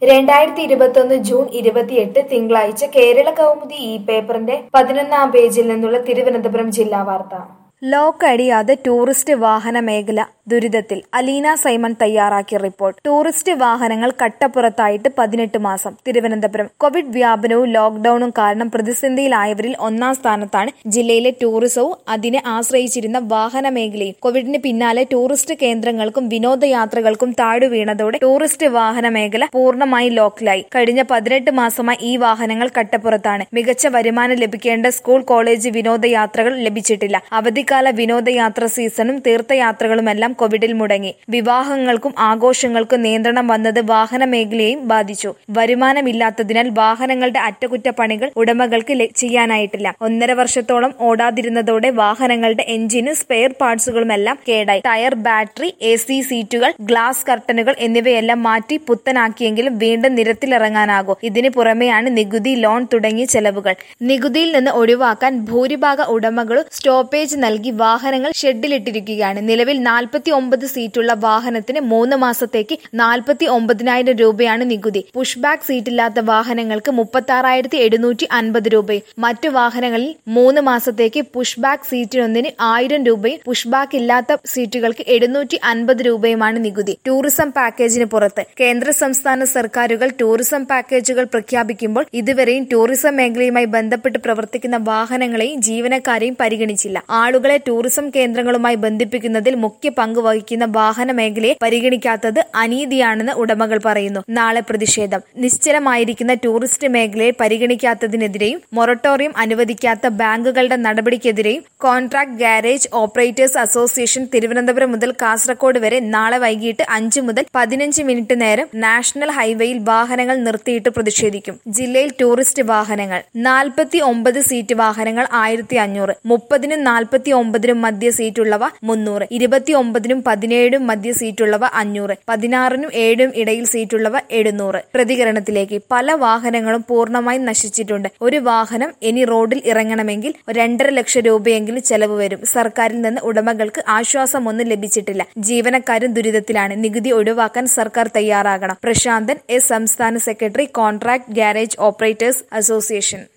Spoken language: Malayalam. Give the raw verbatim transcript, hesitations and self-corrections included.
രണ്ടായിരത്തി ഇരുപത്തൊന്ന് ജൂൺ ഇരുപത്തിയെട്ട് തിങ്കളാഴ്ച കേരള കൗമുദി ഈ പേപ്പറിന്റെ പതിനൊന്നാം പേജിൽ നിന്നുള്ള തിരുവനന്തപുരം ജില്ലാ വാർത്ത. ലോക്ക് അടിയാതെ ടൂറിസ്റ്റ് വാഹന മേഖല ദുരിതത്തിൽ. അലീന സൈമൺ തയ്യാറാക്കിയ റിപ്പോർട്ട്. ടൂറിസ്റ്റ് വാഹനങ്ങൾ കട്ടപ്പുറത്തായിട്ട് പതിനെട്ട് മാസം. തിരുവനന്തപുരം. കോവിഡ് വ്യാപനവും ലോക്ഡൌണും കാരണം പ്രതിസന്ധിയിലായവരിൽ ഒന്നാം സ്ഥാനത്താണ് ജില്ലയിലെ ടൂറിസവും അതിനെ ആശ്രയിച്ചിരുന്ന വാഹന മേഖലയും. കോവിഡിന് പിന്നാലെ ടൂറിസ്റ്റ് കേന്ദ്രങ്ങൾക്കും വിനോദയാത്രകൾക്കും താഴുവീണതോടെ ടൂറിസ്റ്റ് വാഹന മേഖല പൂർണ്ണമായി ലോക്കിലായി. കഴിഞ്ഞ പതിനെട്ട് മാസമായി ഈ വാഹനങ്ങൾ കട്ടപ്പുറത്താണ്. മികച്ച വരുമാനം ലഭിക്കേണ്ട സ്കൂൾ കോളേജ് വിനോദയാത്രകൾ ലഭിച്ചിട്ടില്ല. അവധിക്കാല വിനോദയാത്ര സീസണും തീർത്ഥയാത്രകളുമെല്ലാം കോവിഡിൽ മുടങ്ങി. വിവാഹങ്ങൾക്കും ആഘോഷങ്ങൾക്കും നിയന്ത്രണം വന്നത് വാഹന മേഖലയെയും ബാധിച്ചു. വരുമാനമില്ലാത്തതിനാൽ വാഹനങ്ങളുടെ അറ്റകുറ്റപ്പണികൾ ഉടമകൾക്ക് ചെയ്യാനായിട്ടില്ല. ഒന്നര വർഷത്തോളം ഓടാതിരുന്നതോടെ വാഹനങ്ങളുടെ എഞ്ചിനും സ്പെയർ പാർട്സുകളുമെല്ലാം കേടായി. ടയർ, ബാറ്ററി, എ സി സീറ്റുകൾ, ഗ്ലാസ് കർട്ടനുകൾ എന്നിവയെല്ലാം മാറ്റി പുത്തനാക്കിയെങ്കിലും വീണ്ടും നിരത്തിലിറങ്ങാനാകും. ഇതിന് പുറമെയാണ് നികുതി, ലോൺ തുടങ്ങിയ ചെലവുകൾ. നികുതിയിൽ നിന്ന് ഒഴിവാക്കാൻ ഭൂരിഭാഗ ഉടമകളും സ്റ്റോപ്പേജ് നൽകി വാഹനങ്ങൾ ഷെഡിലിട്ടിരിക്കുകയാണ്. നിലവിൽ നാൽപ്പത്തി ഒമ്പത് സീറ്റുള്ള വാഹനത്തിന് മൂന്ന് മാസത്തേക്ക് നാൽപ്പത്തി ഒമ്പതിനായിരം രൂപയാണ് നികുതി. പുഷ് ബാക്ക് സീറ്റില്ലാത്ത വാഹനങ്ങൾക്ക് മുപ്പത്തി ആറായിരത്തി എഴുന്നൂറ്റി അൻപത് രൂപയും മറ്റു വാഹനങ്ങളിൽ മൂന്ന് മാസത്തേക്ക് പുഷ് ബാക്ക് സീറ്റിനൊന്നിന് ആയിരം രൂപയും പുഷ് ബാക്ക് ഇല്ലാത്ത സീറ്റുകൾക്ക് എഴുന്നൂറ്റി അൻപത് രൂപയുമാണ് നികുതി. ടൂറിസം പാക്കേജിന് പുറത്ത്. കേന്ദ്ര സംസ്ഥാന സർക്കാരുകൾ ടൂറിസം പാക്കേജുകൾ പ്രഖ്യാപിക്കുമ്പോൾ ഇതുവരെയും ടൂറിസം മേഖലയുമായി ബന്ധപ്പെട്ട് പ്രവർത്തിക്കുന്ന വാഹനങ്ങളെയും ജീവനക്കാരെയും പരിഗണിച്ചില്ല. ആളുകളെ ടൂറിസം കേന്ദ്രങ്ങളുമായി ബന്ധിപ്പിക്കുന്നതിൽ മുഖ്യ പങ്ക് വഹിക്കുന്ന വാഹന മേഖലയെ പരിഗണിക്കാത്തത് അനീതിയാണെന്ന് ഉടമകൾ പറയുന്നു. നാളെ പ്രതിഷേധം. നിശ്ചലമായിരിക്കുന്ന ടൂറിസ്റ്റ് മേഖലയെ പരിഗണിക്കാത്തതിനെതിരെയും മൊറട്ടോറിയം അനുവദിക്കാത്ത ബാങ്കുകളുടെ നടപടിക്കെതിരെയും contract garage operators association Thiruvananthapuram മുതൽ കാസർഗോഡ് വരെ നാളെ വൈകിട്ട് അഞ്ച് മുതൽ പതിനഞ്ച് മിനിറ്റ് നേരം നാഷണൽ ഹൈവേയിൽ വാഹനങ്ങൾ നിർത്തിയിട്ട് പ്രതിഷേധിക്കും. ജില്ലയിൽ ടൂറിസ്റ്റ് വാഹനങ്ങൾ നാൽപ്പത്തി ഒമ്പത് സീറ്റ് വാഹനങ്ങൾ ആയിരത്തി അഞ്ഞൂറ്, മുപ്പതിനും നാൽപ്പത്തി ഒമ്പതിനും മധ്യ സീറ്റുള്ളവ മുന്നൂറ്, ഇരുപത്തി ഒമ്പതിനും പതിനേഴും മധ്യ സീറ്റുള്ളവ അഞ്ഞൂറ്, പതിനാറിനും ഏഴും ഇടയിൽ സീറ്റുള്ളവ എഴുന്നൂറ്. പ്രതികരണത്തിലേക്ക്. പല വാഹനങ്ങളും പൂർണ്ണമായും നശിച്ചിട്ടുണ്ട്. ഒരു വാഹനം ഇനി റോഡിൽ ഇറങ്ങണമെങ്കിൽ രണ്ടര ലക്ഷം രൂപയെങ്കിലും ചെലവ് വരും. സർക്കാരിൽ നിന്ന് ഉടമകൾക്ക് ആശ്വാസമൊന്നും ലഭിച്ചിട്ടില്ല. ജീവനക്കാരും ദുരിതത്തിലാണ്. നികുതി ഒഴിവാക്കാൻ സർക്കാർ തയ്യാറാകണം. പ്രശാന്തൻ എസ്, സംസ്ഥാന secretary, contract garage operators association.